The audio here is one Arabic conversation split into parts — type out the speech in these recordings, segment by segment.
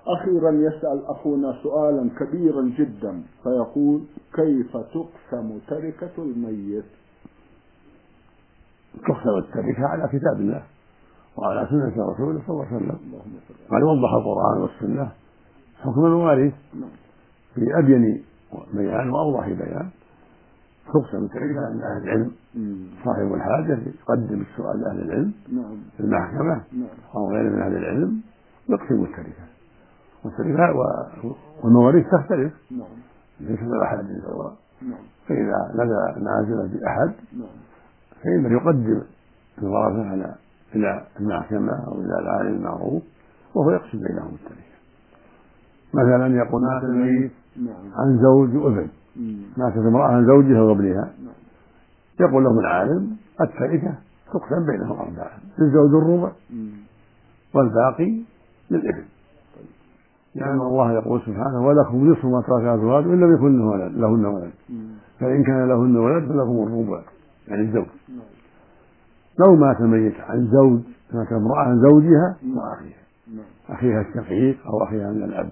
أخيرا يسأل أخونا سؤالا كبيرا جدا فيقول: كيف تقسم تركة الميت؟ تقسم التركة على كتاب الله وعلى سنة رسوله صلى الله عليه وسلم، قد وضح القرآن والسنة حكم المواريث في أبين بيان وأوضح بيان. تقسم التركة عند أهل العلم، صاحب الحاجة يقدم السؤال لأهل العلم في المحكمة أو غيره من أهل العلم يقسم التركة، والتركة والمواريث تختلف ليس لأحد سواء، فإذا نزل نازلا بأحد فإنه يقدم الورثة إلى المحكمة أو إلى العالم المعروف وهو يقسم بينهم التركة. مثلا يقول مات الميت عن زوج وابن، ماتت امرأة عن زوجها وابنها، يقول لهم العالم: التركة تقسم بينهم أربعة، للزوج الربع والباقي للابن، لأن الله يقول سبحانه: ولكم نصف ما ترك أزواجكم إن لم يكن لهن ولد، فإن كان لهن ولد فلكم الربع، يعني الزوج. لو مات الميت عن زوج، مات امرأة عن زوجها وأخيها، أخيها الشقيق أو أخيها من الأب،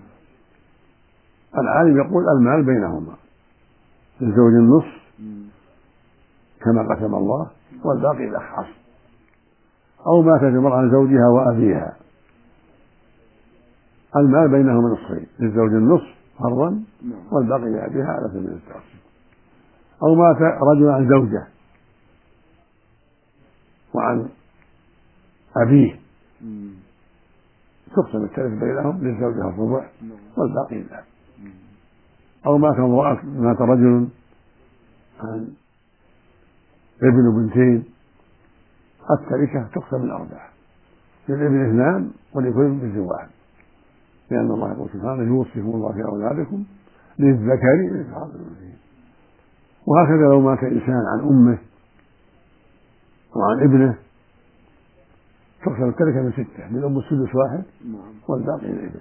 العالم يقول: المال بينهما، للزوج النصف كما قسم الله والباقي الأخ عصر. أو ماتت امرأة عن زوجها وأبيها، المال بينهما نصفين، للزوج النصف فرضا والباقي لأبيها على سبيل التعصيب. أو مات رجل عن زوجه وعن أبيه، تقسم التركة بينهم، للزوجة الربع والباقي للأب. أو مات رجل عن ابن وبنتين، التركة تقسم الأربعة، للابن اثنان ولكل بنت واحد، لأن الله يقول سبحانه: يوصيكم الله في أولادكم للذكر مثل حظ الأنثيين. وهكذا لو مات إنسان عن أمه وعن ابنه تقسم التركة من 6، للأم السدس واحد والباقي للابن،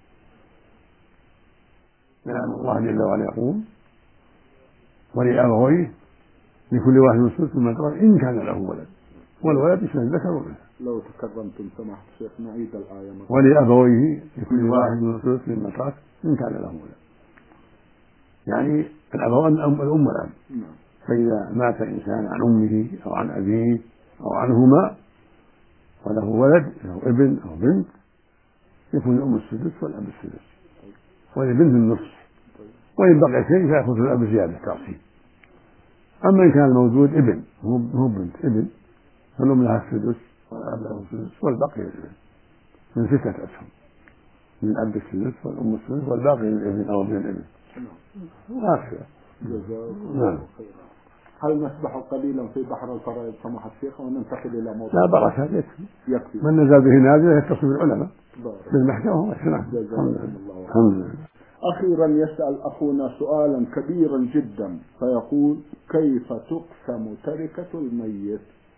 لأن الله جل وعلا يقول: ولأبويه لكل واحد من السدس مما ترك إن كان له ولد، والولد يشمل الذكر والأنثى. لو تكرمتم سماحة الشيخ نعيد الآية. ولأبويه لكل واحد من السدس مما ترك إن كان له ولد، يعني الأبوان الأم والأب. فإذا مات إنسان عن أمه أو عن أبيه أو عنهما وله ولد له ابن أو بنت، يكون الأم السدس والأب السدس وللبنت النصف، وإن بقي شيء فيأخذ الأب زيادة تعصيب. أما إن كان الموجود ابن هو بنت ابن، فالأم لها السدس والأب له السدس والباقي للابن، من 6 أسهم، من الأب السدس والأم السدس والباقي للابن أو ابن الابن. هكذا. نعم. هل نسبح قليلا في بحر الفرائض سماحة الشيخ وننتقل إلى موضوع؟ لا بركة، يكفي. من نزل به نازل يتصل بالعلماء في المحكمة. الحمد لله. أخيرا يسأل أخونا سؤالا كبيرا جدا فيقول: كيف تقسم تركة الميت؟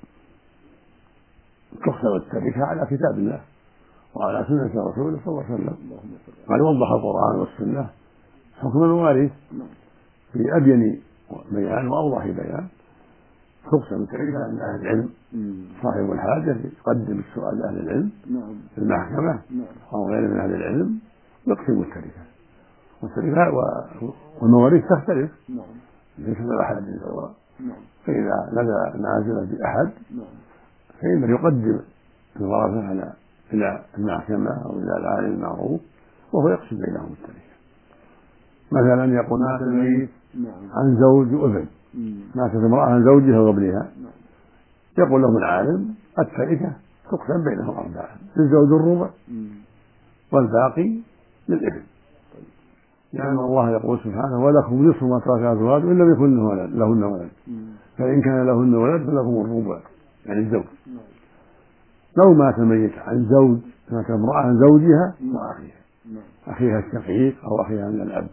تقسم التركة على كتاب الله وعلى سنة رسوله صلى الله عليه وسلم، قد وضح القرآن والسنة حكم المواريث في أبين بيان وأوضح بيان. تقسم التركة عند أهل العلم، صاحب الحاجة يقدم السؤال لأهل العلم في المحكمة أو غيره من أهل العلم يقسم التركة، والتركة والمواريث تختلف ليس لأحد سواء، فإذا نزل نازلا بأحد فإنه يقدم الورثة إلى المحكمة أو إلى العالم المعروف وهو يقسم بينهم التركة. مثلا يقول مات الميت عن زوج وابن، ماتت امرأة عن زوجها وابنها، يقول لهم العالم: التركة تقسم بينهم أربعة، للزوج الربع والباقي للابن، لأن الله يقول سبحانه: ولكم نصف ما ترك أزواجكم إن لم يكن لهن ولد، فإن كان لهن ولد فلكم الربع، يعني الزوج. لو مات الميت عن زوج، مات امرأة عن زوجها وأخيها، أخيها الشقيق أو أخيها من الأب،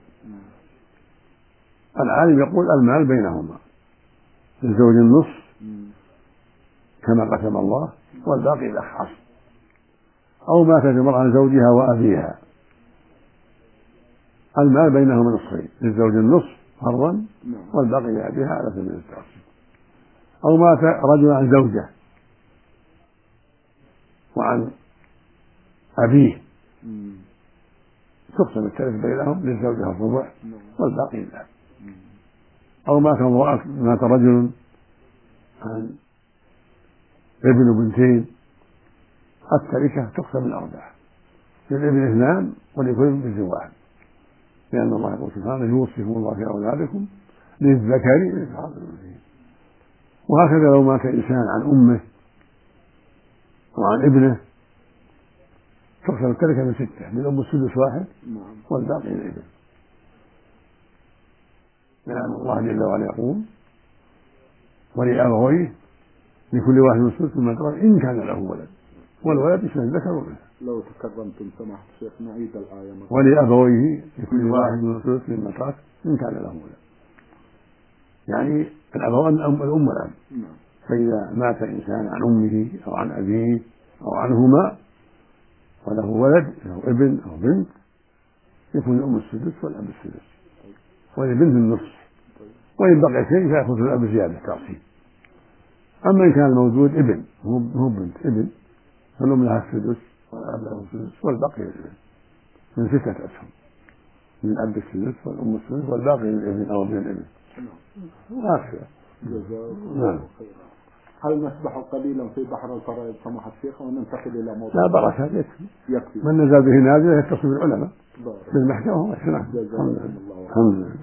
العالم يقول: المال بينهما، للزوج النصف كما قسم الله والباقي الأخ عصر. أو ماتت امرأة عن زوجها وأبيها، المال بينهما نصفين، للزوج النصف فرضا والباقي لأبيها على سبيل التعصيب. أو مات رجل عن زوجه وعن أبيه، تقسم التركة بينهم للزوجة الربع والباقي لله. أو مات رجل عن ابن وبنتين، التركة تقسم الأربعة، للابن 2 ولكل بنت 1، لأن الله يقول سبحانه يوصيكم الله في أولادكم للذكر مثل حظ الأنثيين. وهكذا لو مات إنسان عن أمه وعن ابنه تقسم التركة من 6، للأم السدس 1 والباقي للابن، لأن الله جل وعلا يقول ولأبويه لكل واحد من السدس مما ترك إن كان له ولد، والولد يشمل الذكر والأنثى. لو تكرمتم سماحة الشيخ نعيد الآية. ولأبويه لكل واحد من السدس مما ترك إن كان له ولد، يعني الأبوان الأم والأب. فإذا مات إنسان عن أمه أو عن أبيه أو عنهما وله ولد له ابن أو بنت، يكون الأم السدس والأب السدس وللبنت النصف، وإن بقي شيء فيأخذ الأب زيادة تعصيب. أما إن كان الموجود ابن هو بنت ابن فالأم لها السدس والأب له السدس والباقي للابن من 6 أسهم، من الأب السدس والأم السدس والباقي للابن أو ابن الابن. هكذا. نعم. هل نسبح قليلا في بحر الفرائض سماحة الشيخ وننتقل إلى موضوع؟ لا بركة، يكفي. من نزل به نازل يتصل بالعلماء بالمحكمة. جزاكم الله. الحمد لله.